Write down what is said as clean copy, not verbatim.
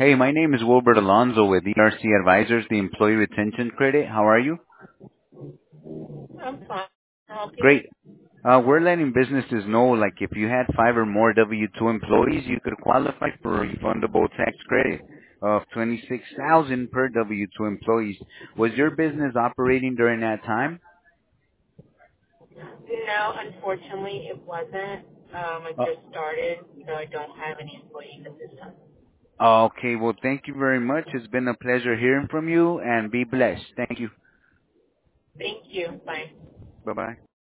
Hey, my name is Wilbert Alonzo with ERC Advisors, the Employee Retention Credit. How are you? I'm fine. Can I help you? Great. We're letting businesses know, like, if you had 5 or more W-2 employees, you could qualify for a refundable tax credit of $26,000 per W-2 employees. Was your business operating during that time? No, unfortunately, it wasn't. I Uh, just started, so I don't have any employees at this time. okay, well, thank you very much. It's been a pleasure hearing from you, and be blessed. Thank you. Thank you. Bye. Bye-bye.